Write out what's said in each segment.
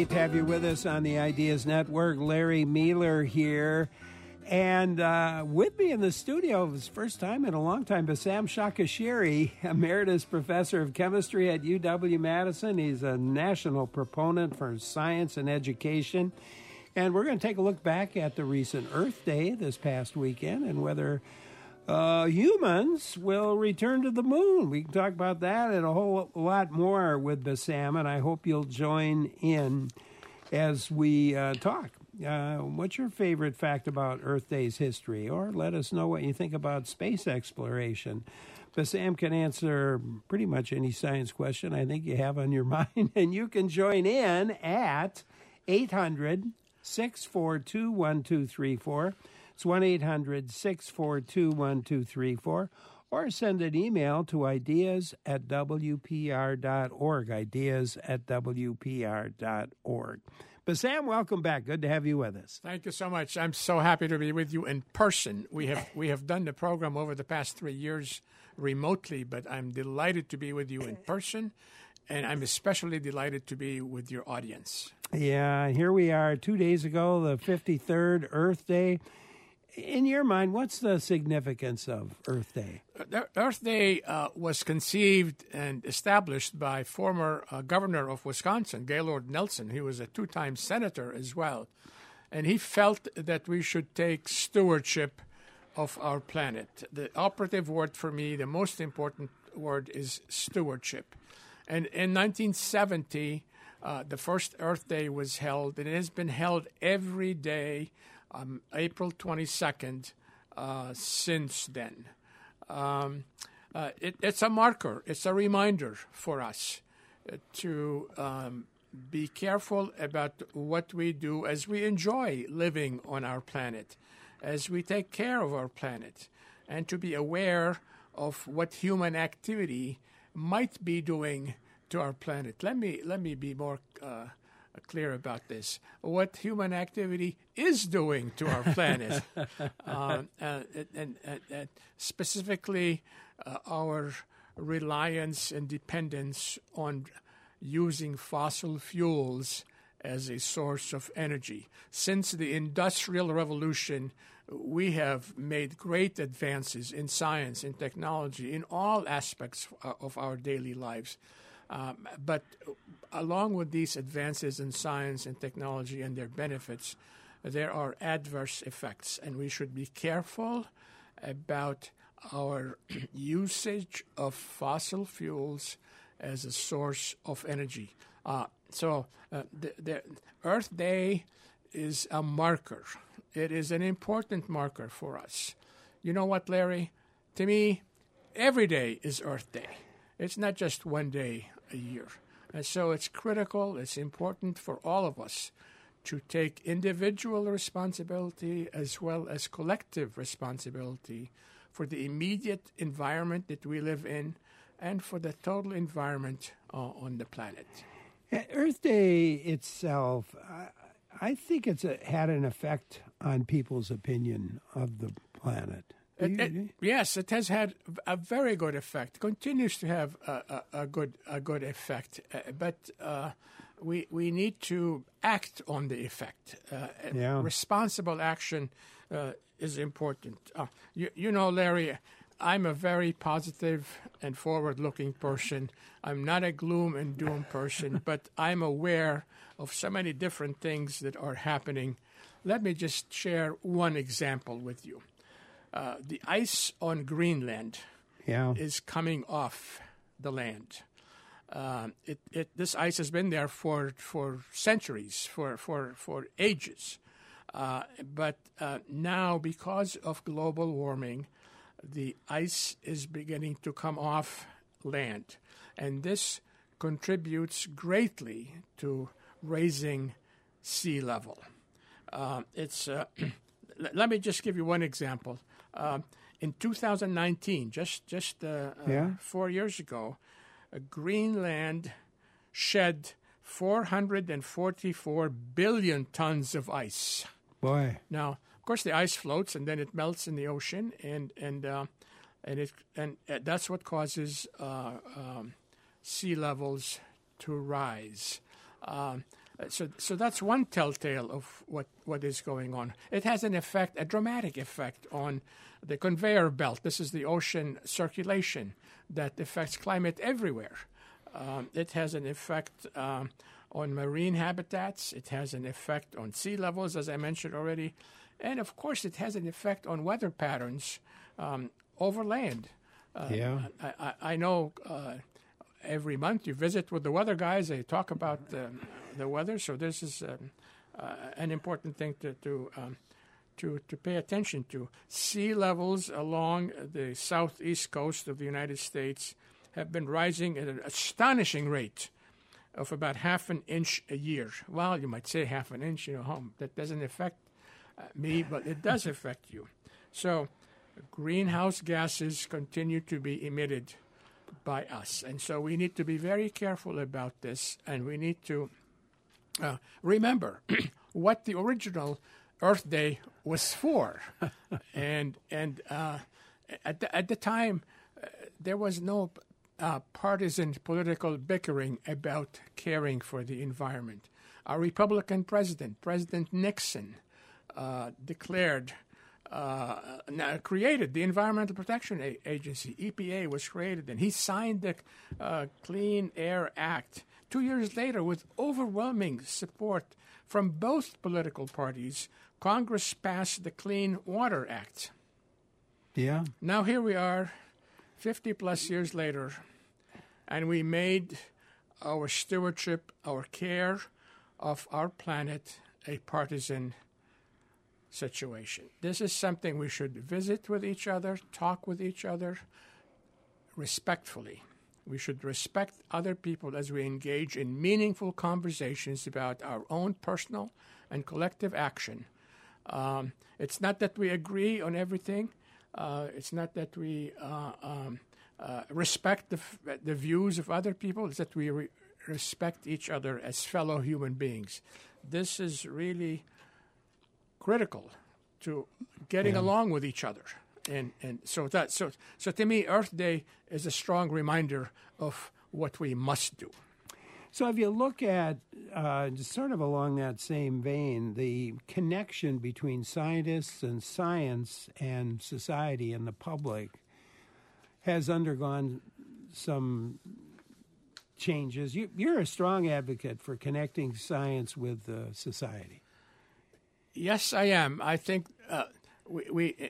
Great to have you with us on the Ideas Network. Larry Mealer here. And with me in the studio, his first time in a long time, Bassam Shakashiri, Emeritus Professor of Chemistry at UW-Madison. He's a national proponent for science and education. And we're going to take a look back at the recent Earth Day this past weekend and whether humans will return to the moon. We can talk about that and a whole lot more with Bassam, and I hope you'll join in as we talk. What's your favorite fact about Earth Day's history? Or let us know what you think about space exploration. Bassam can answer pretty much any science question I think you have on your mind, and you can join in at 800-642-1234. It's 1-800-642-1234. Or send an email to ideas@wpr.org, ideas@wpr.org. Bassam, welcome back. Good to have you with us. Thank you so much. I'm so happy to be with you in person. We have done the program over the past 3 years remotely, but I'm delighted to be with you in person, and I'm especially delighted to be with your audience. Yeah, here we are 2 days ago, the 53rd Earth Day. In your mind, what's the significance of Earth Day? Earth Day was conceived and established by former governor of Wisconsin, Gaylord Nelson. He was a two-time senator as well. And he felt that we should take stewardship of our planet. The operative word for me, the most important word, is stewardship. And in 1970, the first Earth Day was held, and it has been held every day April 22nd since then. It's a marker. It's a reminder for us to be careful about what we do as we enjoy living on our planet, as we take care of our planet, and to be aware of what human activity might be doing to our planet. Let me be more clear about this. What human activity is doing to our planet, and specifically our reliance and dependence on using fossil fuels as a source of energy. Since the Industrial Revolution, we have made great advances in science and technology in all aspects of our daily lives. But along with these advances in science and technology and their benefits, there are adverse effects, and we should be careful about our usage of fossil fuels as a source of energy. So the Earth Day is a marker. It is an important marker for us. You know what, Larry? To me, every day is Earth Day. It's not just one day a year. And so it's critical, it's important for all of us to take individual responsibility as well as collective responsibility for the immediate environment that we live in and for the total environment on the planet. Earth Day itself, I think it's had an effect on people's opinion of the planet. Yes, it has had a very good effect. Continues to have a good effect, but we need to act on the effect. Responsible action is important. You know, Larry, I'm a very positive and forward-looking person. I'm not a gloom and doom person, but I'm aware of so many different things that are happening. Let me just share one example with you. The ice on Greenland is coming off the land. This ice has been there for centuries, for ages. But now, because of global warming, the ice is beginning to come off land. And this contributes greatly to raising sea level. Let me just give you one example. In 2019, just 4 years ago, Greenland shed 444 billion tons of ice. Boy! Now, of course, the ice floats and then it melts in the ocean, and that's what causes sea levels to rise. So that's one telltale of what is going on. It has an effect, a dramatic effect on the conveyor belt. This is the ocean circulation that affects climate everywhere. It has an effect on marine habitats. It has an effect on sea levels, as I mentioned already. And, of course, it has an effect on weather patterns over land. I know every month you visit with the weather guys. They talk about the weather. So this is an important thing to pay attention to. Sea levels along the southeast coast of the United States have been rising at an astonishing rate of about half an inch a year. Well, you might say half an inch, that doesn't affect me, but it does affect you. So greenhouse gases continue to be emitted by us. And so we need to be very careful about this, and we need to remember what the original Earth Day was for. and at the time, there was no partisan political bickering about caring for the environment. Our Republican president, President Nixon, created the Environmental Protection Agency. EPA was created, and he signed the Clean Air Act 2 years later with overwhelming support from both political parties. Congress passed the Clean Water Act. Yeah. Now here we are, 50-plus years later, and we made our stewardship, our care of our planet a partisan situation. This is something we should visit with each other, talk with each other respectfully. We should respect other people as we engage in meaningful conversations about our own personal and collective action. It's not that we agree on everything. It's not that we respect the views of other people. It's that we respect each other as fellow human beings. This is really critical to getting along with each other. And so to me, Earth Day is a strong reminder of what we must do. So if you look at, sort of along that same vein, the connection between scientists and science and society and the public has undergone some changes. You're a strong advocate for connecting science with society. Yes, I am. I think we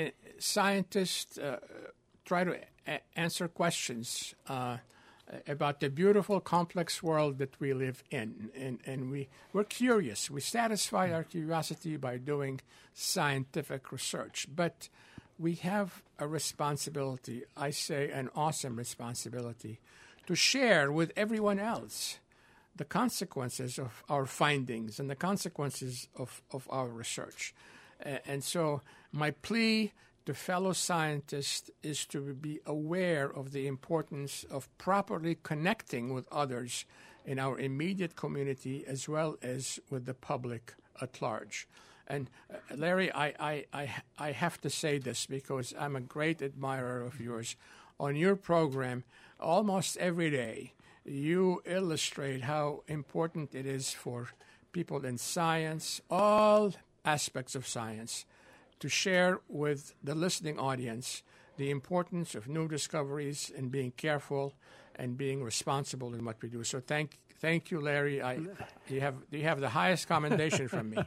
scientists try to answer questions about the beautiful, complex world that we live in. And we're curious. We satisfy our curiosity by doing scientific research. But we have a responsibility, I say an awesome responsibility, to share with everyone else the consequences of our findings and the consequences of our research. And so my plea to fellow scientists is to be aware of the importance of properly connecting with others in our immediate community as well as with the public at large. And Larry, I have to say this because I'm a great admirer of yours. On your program, almost every day, you illustrate how important it is for people in science, all aspects of science, to share with the listening audience the importance of new discoveries and being careful and being responsible in what we do. So thank you, Larry. You have the highest commendation from me.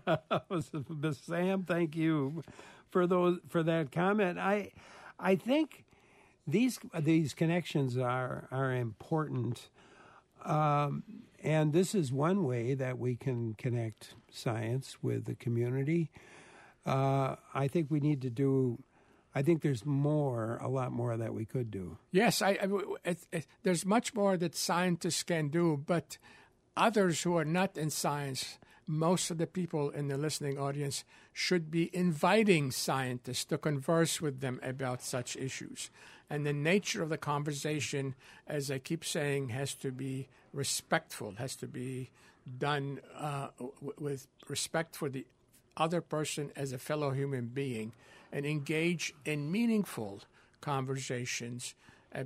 Sam, thank you for that comment. I think these connections are important, and this is one way that we can connect science with the community. I think we need to do. I think there's a lot more that we could do. Yes, there's much more that scientists can do, but others who are not in science, most of the people in the listening audience should be inviting scientists to converse with them about such issues. And the nature of the conversation, as I keep saying, has to be respectful, has to be done with respect for the other person as a fellow human being, and engage in meaningful conversations about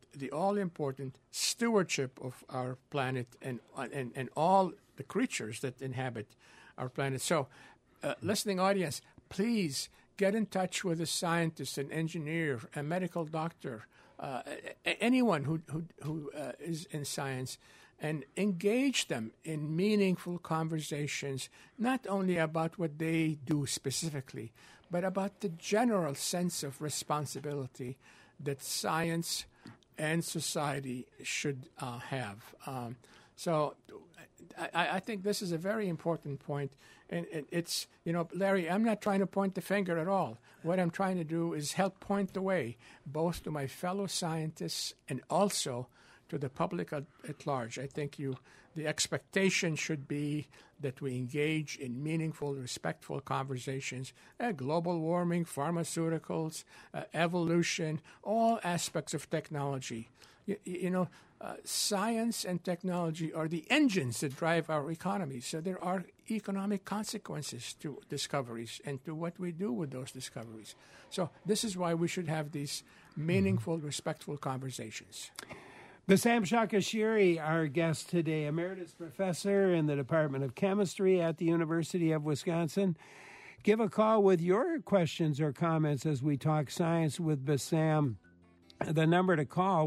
the all-important stewardship of our planet and all the creatures that inhabit our planet. So, listening audience, please get in touch with a scientist, an engineer, a medical doctor, anyone who is in science, and engage them in meaningful conversations, not only about what they do specifically, but about the general sense of responsibility that science and society should have. So I think this is a very important point. And it's, Larry, I'm not trying to point the finger at all. What I'm trying to do is help point the way, both to my fellow scientists and also to the public at large. I think the expectation should be that we engage in meaningful, respectful conversations, global warming, pharmaceuticals, evolution, all aspects of technology. Science and technology are the engines that drive our economy. So there are economic consequences to discoveries and to what we do with those discoveries. So this is why we should have these meaningful, respectful conversations. Bassam Shakashiri, our guest today, Emeritus Professor in the Department of Chemistry at the University of Wisconsin. Give a call with your questions or comments as we talk science with Bassam. The number to call,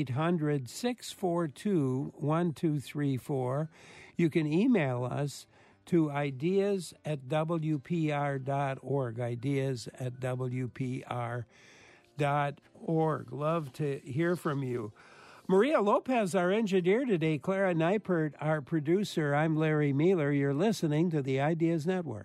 1-800-642-1234. You can email us to ideas@wpr.org, ideas@wpr.org. Love to hear from you. Maria Lopez, our engineer today, Clara Neipert, our producer. I'm Larry Mueller. You're listening to the Ideas Network.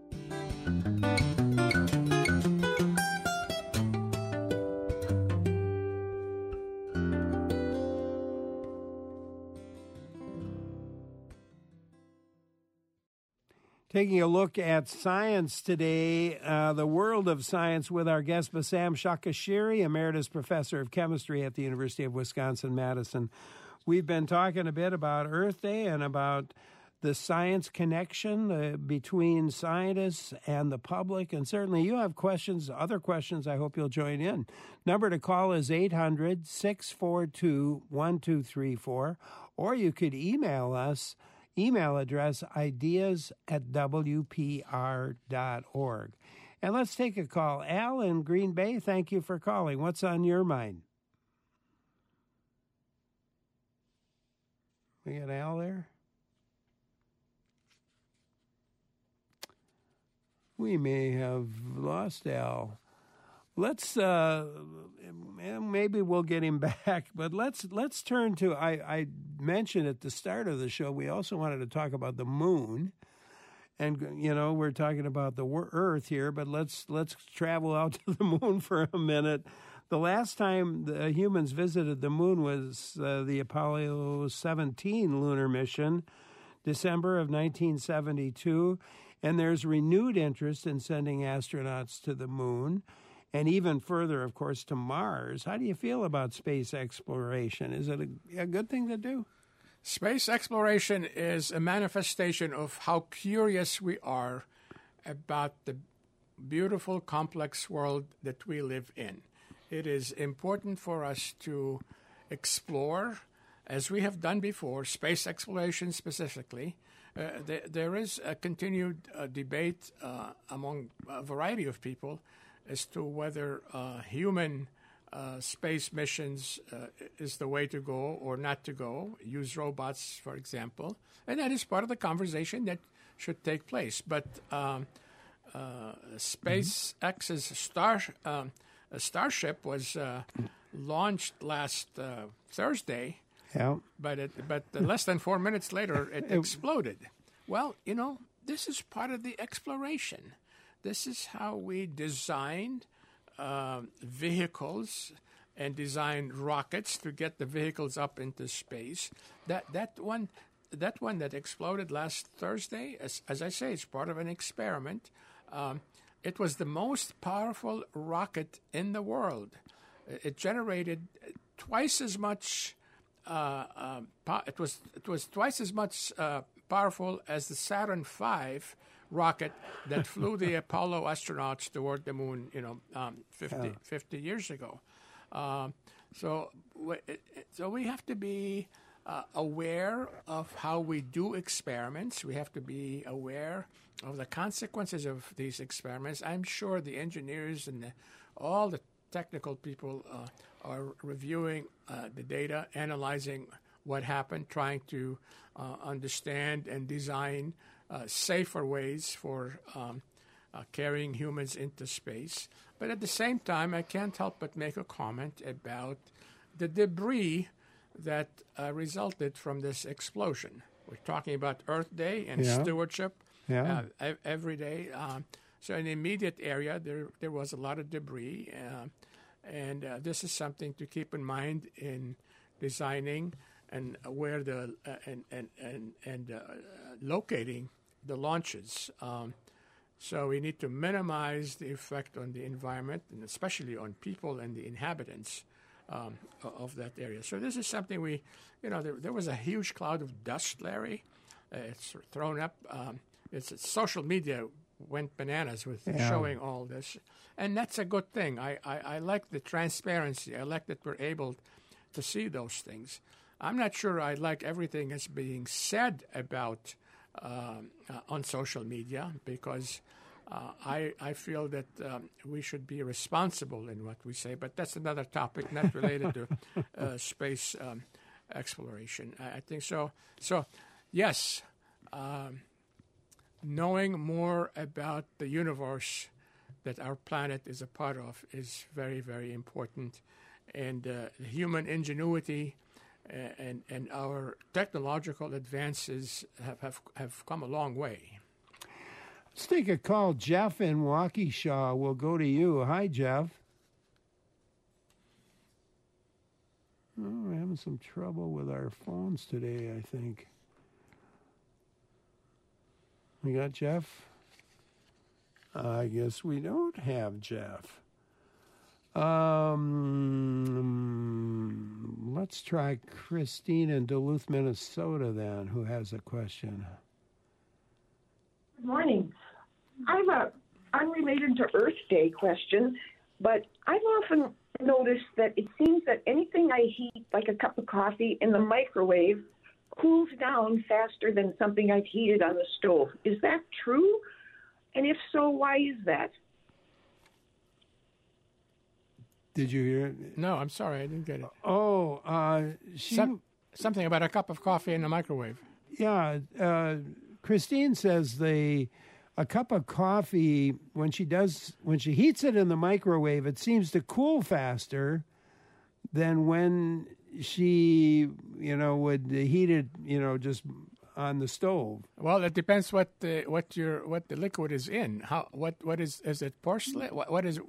Taking a look at science today, the world of science with our guest, Bassam Shakashiri, Emeritus Professor of Chemistry at the University of Wisconsin-Madison. We've been talking a bit about Earth Day and about the science connection between scientists and the public. And certainly you have questions, other questions. I hope you'll join in. Number to call is 800-642-1234, or you could email us. Email address, ideas@wpr.org. And let's take a call. Al in Green Bay, thank you for calling. What's on your mind? We got Al there? We may have lost Al. Let's maybe we'll get him back, but let's turn to. I mentioned at the start of the show we also wanted to talk about the moon, and we're talking about the Earth here, but let's travel out to the moon for a minute. The last time the humans visited the moon was the Apollo 17 lunar mission, December of 1972, and there's renewed interest in sending astronauts to the moon. And even further, of course, to Mars. How do you feel about space exploration? Is it a good thing to do? Space exploration is a manifestation of how curious we are about the beautiful, complex world that we live in. It is important for us to explore, as we have done before, space exploration specifically. There is a continued debate among a variety of people as to whether human space missions is the way to go or not to go, use robots, for example. And that is part of the conversation that should take place. But SpaceX's Starship was launched last Thursday, but less than 4 minutes later, it exploded. Well, this is part of the exploration. This is how we designed vehicles and designed rockets to get the vehicles up into space. That one that exploded last Thursday, as I say, it's part of an experiment. It was the most powerful rocket in the world. It generated twice as much. It was twice as much powerful as the Saturn V rocket that flew the Apollo astronauts toward the moon, 50 years ago. So we have to be aware of how we do experiments. We have to be aware of the consequences of these experiments. I'm sure the engineers and all the technical people are reviewing the data, analyzing what happened, trying to understand and design safer ways for carrying humans into space. But at the same time, I can't help but make a comment about the debris that resulted from this explosion. We're talking about Earth Day and stewardship every day. So in the immediate area, there was a lot of debris, and this is something to keep in mind in designing and where locating the launches. So we need to minimize the effect on the environment, and especially on people and the inhabitants of that area. So this is something there was a huge cloud of dust, Larry. It's thrown up. Social media went bananas with showing all this. And that's a good thing. I like the transparency. I like that we're able to see those things. I'm not sure I like everything that's being said about on social media, because I feel that we should be responsible in what we say. But that's another topic, not related to space exploration. I think so. So, yes, knowing more about the universe that our planet is a part of is very, very important. And human ingenuity and our technological advances have come a long way. Let's take a call. Jeff in Waukesha will go to you. Hi, Jeff. Oh, we're having some trouble with our phones today, I think. We got Jeff? I guess we don't have Jeff. Let's try Christine in Duluth, Minnesota, then, who has a question. Good morning. I have a unrelated to Earth Day question, but I've often noticed that it seems that anything I heat, like a cup of coffee, in the microwave cools down faster than something I've heated on the stove. Is that true? And if so, why is that? Did you hear it? No, I'm sorry, I didn't get it. Oh, something about a cup of coffee in the microwave. Yeah, Christine says a cup of coffee, when she heats it in the microwave, it seems to cool faster than when she, would heat it, just on the stove. Well, it depends what the liquid is in. What is it porcelain? What is it?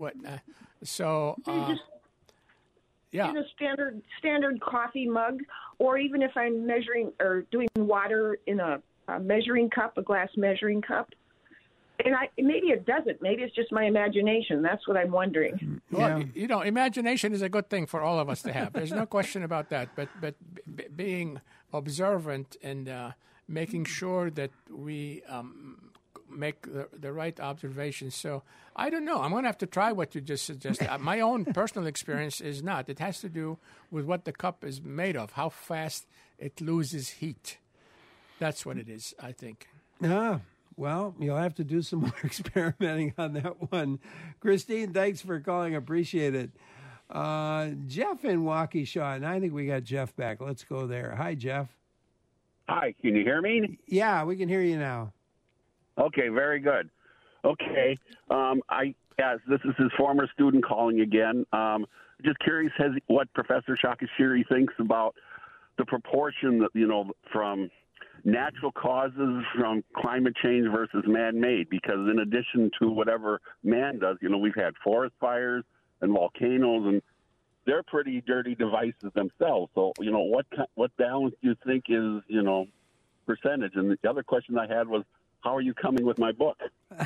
In a standard coffee mug, or even if I'm measuring or doing water in a measuring cup, a glass measuring cup. And maybe it doesn't. Maybe it's just my imagination. That's what I'm wondering. Well, imagination is a good thing for all of us to have. There's no question about that. But being observant and making sure that we make the right observations. So I don't know. I'm going to have to try what you just suggested. My own personal experience is not. It has to do with what the cup is made of, how fast it loses heat. That's what it is, I think. Well, you'll have to do some more experimenting on that one. Christine, thanks for calling. Appreciate it. Jeff in Waukesha, and I think we got Jeff back. Let's go there. Hi, Jeff. Hi, can you hear me? Yeah, we can hear you now. Okay, very good. Okay, this is his former student calling again. Just curious what Professor Shakashiri thinks about the proportion that, from natural causes from climate change versus man-made, because in addition to whatever man does, we've had forest fires and volcanoes, and they're pretty dirty devices themselves. So, what balance do you think is, percentage? And the other question I had was, how are you coming with my book?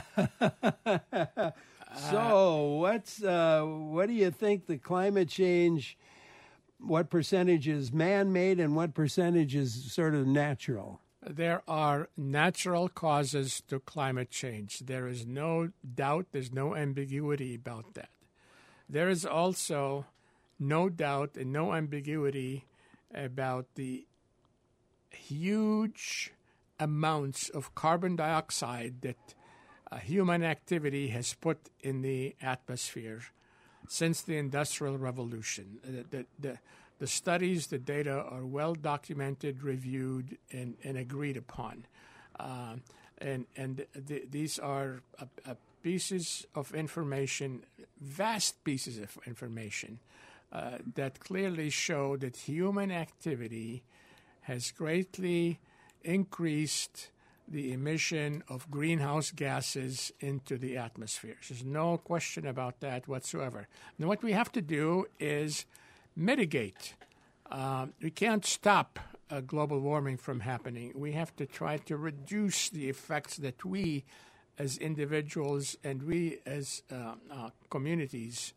So, what do you think the climate change, what percentage is man-made and what percentage is sort of natural? There are natural causes to climate change. There is no doubt, there's no ambiguity about that. There is also no doubt and no ambiguity about the huge amounts of carbon dioxide that human activity has put in the atmosphere since the Industrial Revolution. The studies, the data are well documented, reviewed, and agreed upon. These are pieces of information, vast pieces of information, that clearly show that human activity has greatly increased the emission of greenhouse gases into the atmosphere. There's no question about that whatsoever. And what we have to do is mitigate. We can't stop global warming from happening. We have to try to reduce the effects that we as individuals and we as communities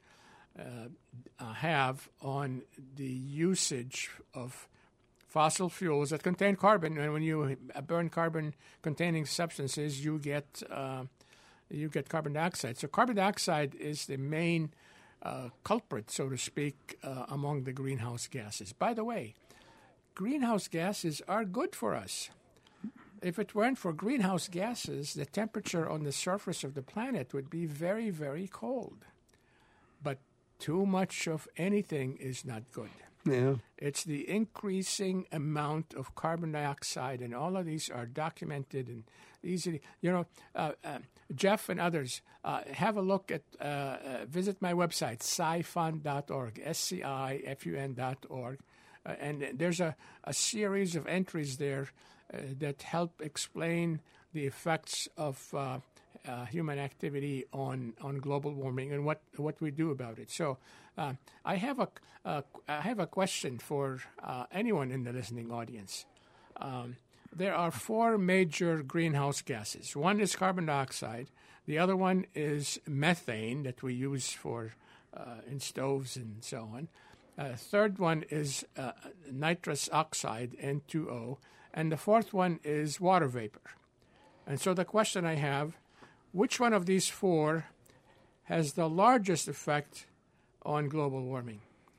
have on the usage of fossil fuels that contain carbon. And when you burn carbon-containing substances, you get carbon dioxide. So carbon dioxide is the main culprit, so to speak, among the greenhouse gases. By the way, greenhouse gases are good for us. If it weren't for greenhouse gases, the temperature on the surface of the planet would be very, very cold. But too much of anything is not good. Yeah. It's the increasing amount of carbon dioxide, and all of these are documented and easily. Jeff and others, have a look at, visit my website, scifun.org, scifun.org, and there's a series of entries there that help explain the effects of human activity on global warming and what we do about it. So I have a question for anyone in the listening audience. There are four major greenhouse gases. One is carbon dioxide. The other one is methane that we use for in stoves and so on. Third one is nitrous oxide, N2O. And the fourth one is water vapor. And so the question I have, which one of these four has the largest effect on global warming?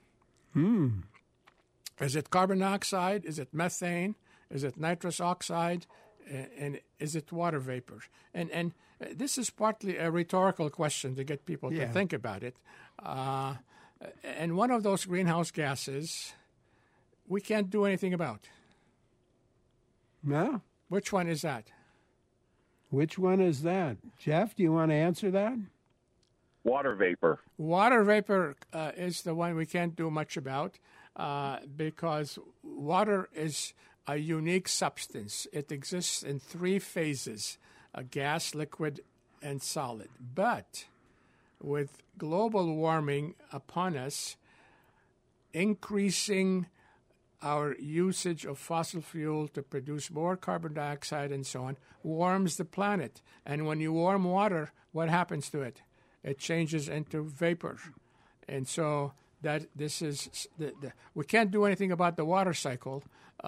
Is it carbon dioxide? Is it methane? Is it nitrous oxide? And is it water vapor? And this is partly a rhetorical question to get people to think about it. And one of those greenhouse gases we can't do anything about. No? Which one is that? Which one is that? Jeff, do you want to answer that? Water vapor. Water vapor is the one we can't do much about because water is a unique substance. It exists in three phases, a gas, liquid, and solid. But with global warming upon us, increasing our usage of fossil fuel to produce more carbon dioxide and so on warms the planet. And when you warm water, what happens to it? It changes into vapor. And so that this is we can't do anything about the water cycle,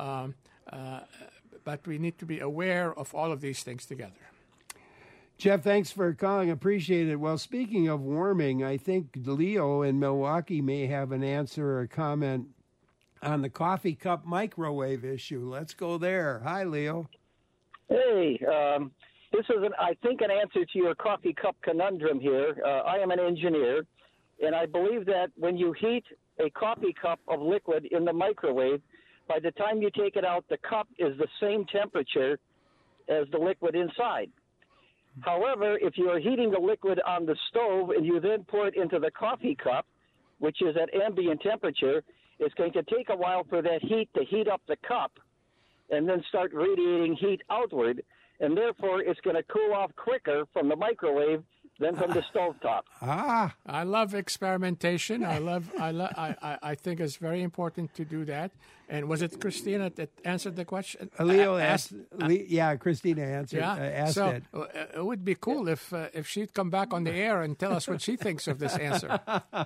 but we need to be aware of all of these things together. Jeff, thanks for calling. Appreciate it. Well, speaking of warming, I think Leo in Milwaukee may have an answer or a comment on the coffee cup microwave issue. Let's go there. Hi, Leo. Hey, this is, I think, an answer to your coffee cup conundrum here. I am an engineer, and I believe that when you heat a coffee cup of liquid in the microwave, by the time you take it out, the cup is the same temperature as the liquid inside. However, if you are heating the liquid on the stove and you then pour it into the coffee cup, which is at ambient temperature, it's going to take a while for that heat to heat up the cup and then start radiating heat outward, and therefore it's going to cool off quicker from the microwave than from the stovetop. I love experimentation. I think it's very important to do that. And was it Christina that answered the question? Leo asked. Christina answered. Asked so it. It would be cool if she'd come back on the air and tell us what she thinks of this answer.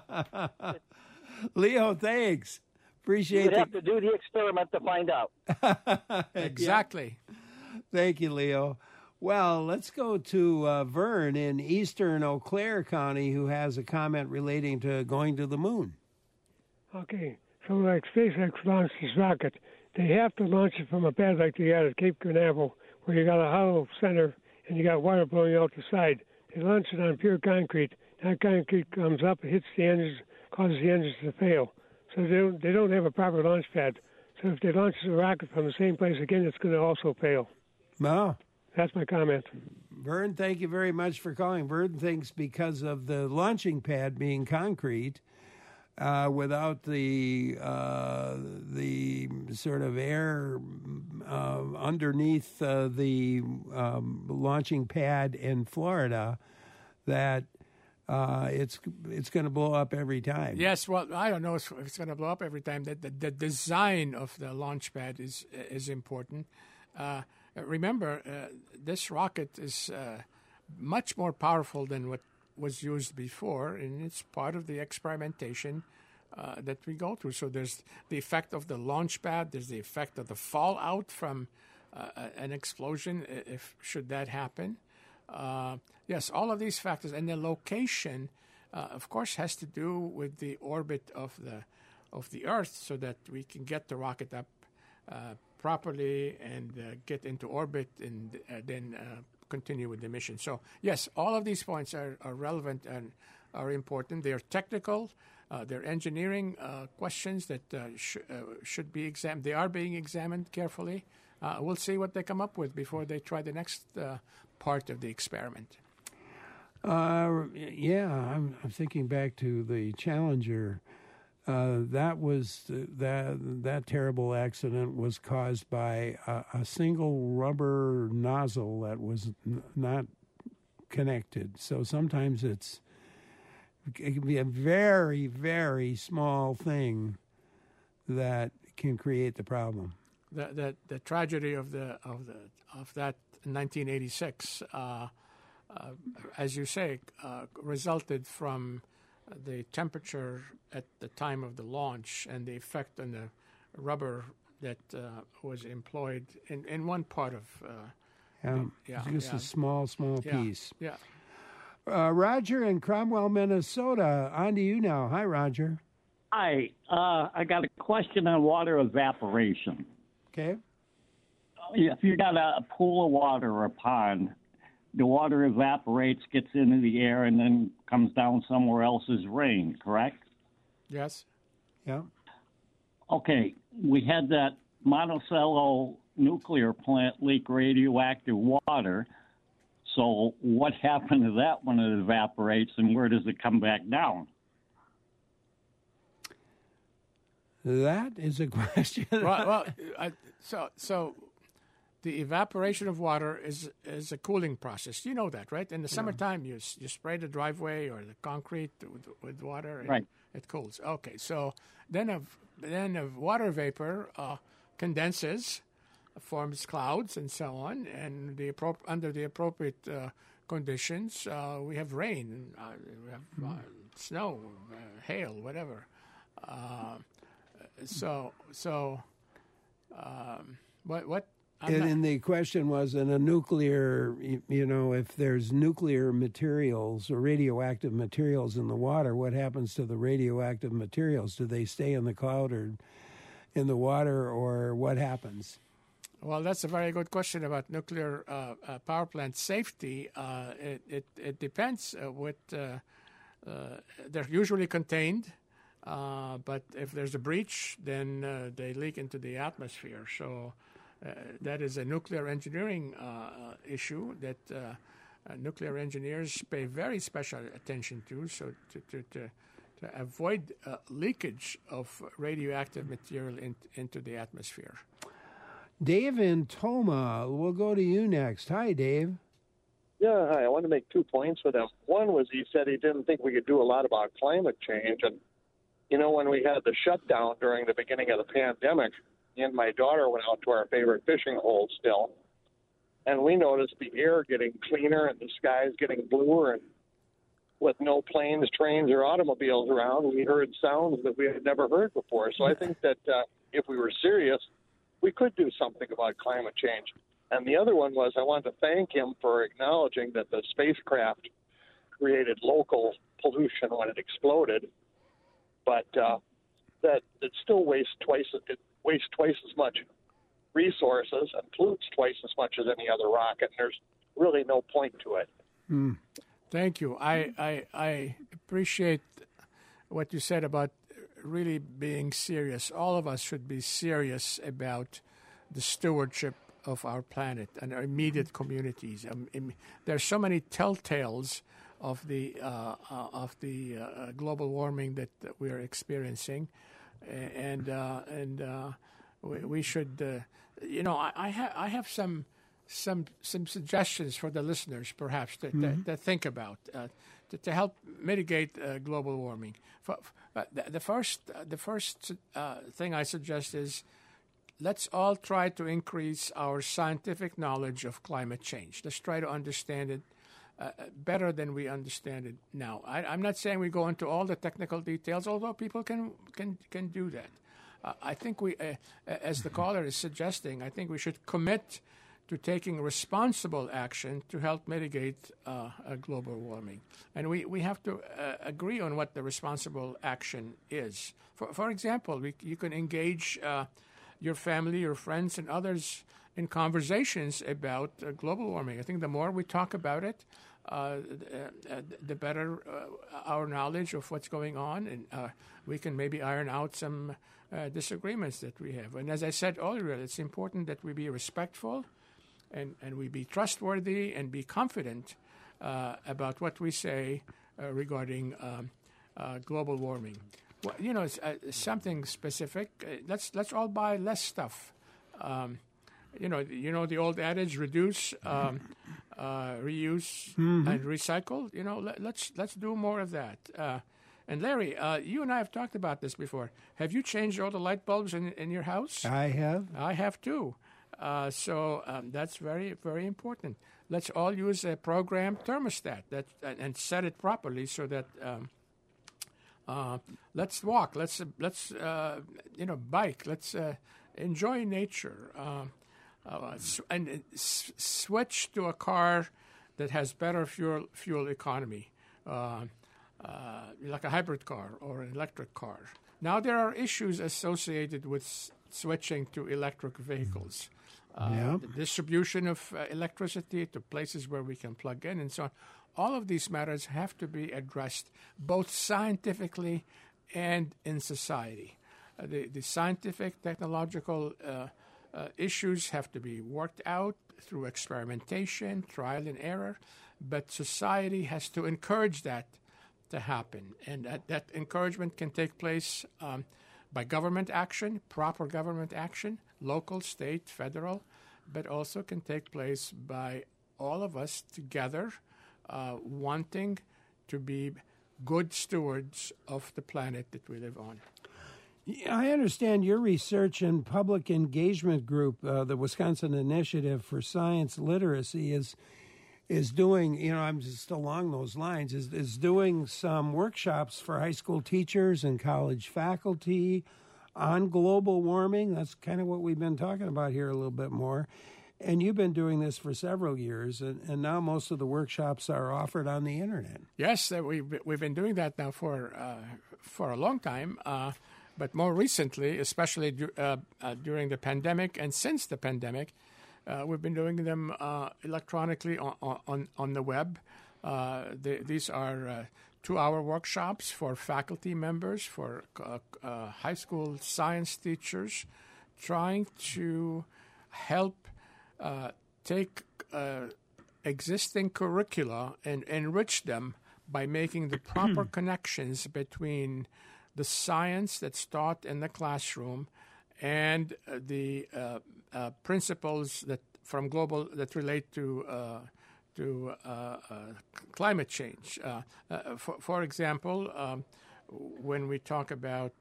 Leo, thanks. Appreciate it. You'd have to do the experiment to find out. Exactly. Thank you, Leo. Well, let's go to Vern in eastern Eau Claire County, who has a comment relating to going to the moon. Okay, so like SpaceX launched this rocket, they have to launch it from a pad like they got at Cape Canaveral, where you got a hollow center and you got water blowing out the side. They launch it on pure concrete. That concrete comes up, it hits the engines, causes the engines to fail. So they don't have a proper launch pad. So if they launch the rocket from the same place again, it's going to also fail. Wow. That's my comment. Vern, thank you very much for calling. Vern thinks because of the launching pad being concrete, without the sort of air underneath the launching pad in Florida, that it's going to blow up every time. Yes, well, I don't know if it's going to blow up every time. The design of the launch pad is important. Remember, this rocket is much more powerful than what was used before, and it's part of the experimentation that we go through. So there's the effect of the launch pad. There's the effect of the fallout from an explosion, if should that happen. Yes, all of these factors, and the location, of course, has to do with the orbit of the Earth, so that we can get the rocket up properly and get into orbit, and then continue with the mission. So, yes, all of these points are relevant and are important. They're technical. They're engineering questions that should be examined. They are being examined carefully. We'll see what they come up with before they try the next part of the experiment. I'm thinking back to the Challenger. That terrible accident was caused by a single rubber nozzle that was not connected. So sometimes it can be a very, very small thing that can create the problem. The tragedy of that 1986, as you say, resulted from the temperature at the time of the launch and the effect on the rubber that was employed in one part of. Just a small piece. Yeah. Roger in Cromwell, Minnesota. On to you now. Hi, Roger. Hi. I got a question on water evaporation. Okay. If you got a pool of water or a pond, the water evaporates, gets into the air, and then comes down somewhere else as rain, correct? Yes. Yeah. Okay. We had that Monticello nuclear plant leak radioactive water. So what happened to that when it evaporates, and where does it come back down? That is a question. So the evaporation of water is a cooling process. You know that, right? In the summertime, you spray the driveway or the concrete with water, and right. It cools. Okay, so then a water vapor condenses, forms clouds, and so on, and under the appropriate conditions, we have rain, we have snow, hail, whatever. What? And the question was, in a nuclear, if there's nuclear materials or radioactive materials in the water, what happens to the radioactive materials? Do they stay in the cloud or in the water, or what happens? Well, that's a very good question about nuclear power plant safety. It depends. They're usually contained, but if there's a breach, then they leak into the atmosphere. So that is a nuclear engineering issue that nuclear engineers pay very special attention to, so to avoid leakage of radioactive material into the atmosphere. Dave in Toma, we'll go to you next. Hi, Dave. Yeah, hi. I wanted to make 2 points with him. One was he said he didn't think we could do a lot about climate change. And, when we had the shutdown during the beginning of the pandemic, me and my daughter went out to our favorite fishing hole still, and we noticed the air getting cleaner and the skies getting bluer, and with no planes, trains, or automobiles around, we heard sounds that we had never heard before. So I think that if we were serious, we could do something about climate change. And the other one was I wanted to thank him for acknowledging that the spacecraft created local pollution when it exploded. But that it still wastes twice as much resources and pollutes twice as much as any other rocket. And there's really no point to it. Thank you. I appreciate what you said about really being serious. All of us should be serious about the stewardship of our planet and our immediate communities. There are so many telltales of the global warming that we are experiencing, and we should. I have some suggestions for the listeners, perhaps to think about to help mitigate global warming. The first thing I suggest is, let's all try to increase our scientific knowledge of climate change. Let's try to understand it better than we understand it now. I'm not saying we go into all the technical details, although people can do that. I think we, as the caller is suggesting, I think we should commit to taking responsible action to help mitigate global warming. And we have to agree on what the responsible action is. For example, you can engage your family, your friends, and others in conversations about global warming. I think the more we talk about it, the better our knowledge of what's going on, and we can maybe iron out some disagreements that we have. And as I said earlier, it's important that we be respectful and we be trustworthy and be confident about what we say regarding global warming. Well, something specific. Let's all buy less stuff. The old adage: reduce, reuse, and recycle. Let's do more of that. And Larry, you and I have talked about this before. Have you changed all the light bulbs in your house? I have. I have too. So that's very, very important. Let's all use a programmed thermostat and set it properly so that. Let's walk. Let's bike. Let's enjoy nature, and switch to a car that has better fuel economy, like a hybrid car or an electric car. Now there are issues associated with switching to electric vehicles, the distribution of electricity to places where we can plug in, and so on. All of these matters have to be addressed both scientifically and in society. The scientific, technological issues have to be worked out through experimentation, trial and error, but society has to encourage that to happen. And that encouragement can take place by government action, proper government action, local, state, federal, but also can take place by all of us together wanting to be good stewards of the planet that we live on. I understand your research and public engagement group, the Wisconsin Initiative for Science Literacy, is doing, I'm just along those lines, is doing some workshops for high school teachers and college faculty on global warming. That's kind of what we've been talking about here a little bit more. And you've been doing this for several years, and now most of the workshops are offered on the internet. Yes, we've been doing that now for a long time, but more recently, especially during the pandemic and since the pandemic, we've been doing them electronically on the web. These are 2-hour workshops for faculty members, for high school science teachers, trying to help take existing curricula and enrich them by making the proper connections between the science that's taught in the classroom and the principles that relate to climate change. For example, when we talk about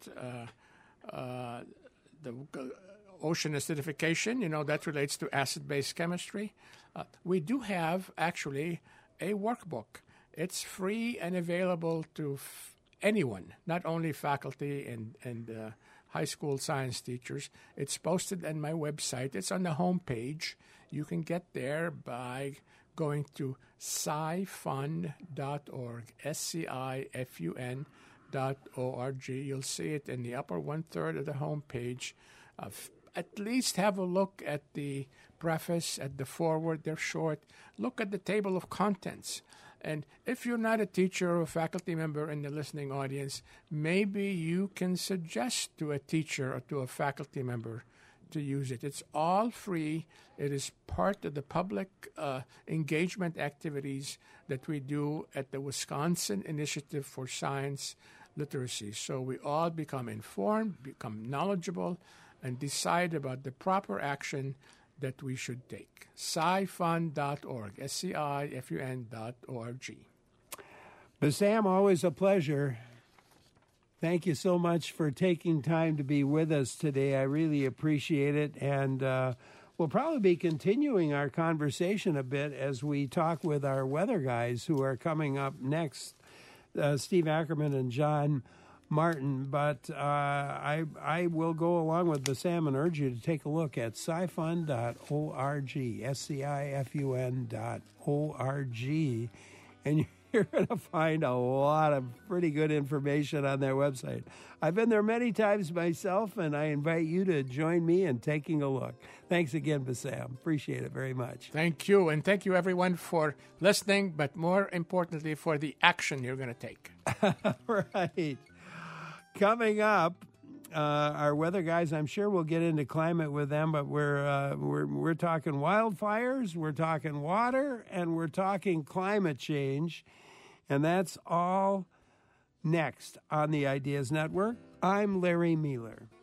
the ocean acidification, that relates to acid-base chemistry. We do have actually a workbook. It's free and available to anyone, not only faculty and high school science teachers. It's posted on my website. It's on the home page. You can get there by going to scifun.org, SCIFUN.org. You'll see it in the upper one-third of the homepage. At least have a look at the preface, at the foreword. They're short. Look at the table of contents. And if you're not a teacher or a faculty member in the listening audience, maybe you can suggest to a teacher or to a faculty member to use it. It's all free. It is part of the public engagement activities that we do at the Wisconsin Initiative for Science Literacy. So we all become informed, become knowledgeable, and decide about the proper action that we should take. SciFun.org, SCIFUN.org. Bassam, always a pleasure. Thank you so much for taking time to be with us today. I really appreciate it. And we'll probably be continuing our conversation a bit as we talk with our weather guys who are coming up next, Steve Ackerman and John Martin. But I will go along with Bassam and urge you to take a look at scifun.org, SCIFUN.org. And you're going to find a lot of pretty good information on their website. I've been there many times myself, and I invite you to join me in taking a look. Thanks again, Bassam. Appreciate it very much. Thank you, and thank you, everyone, for listening, but more importantly, for the action you're going to take. Right. Coming up, our weather guys, I'm sure we'll get into climate with them, but we're talking wildfires, we're talking water, and we're talking climate change. And that's all next on the Ideas Network. I'm Larry Mealer.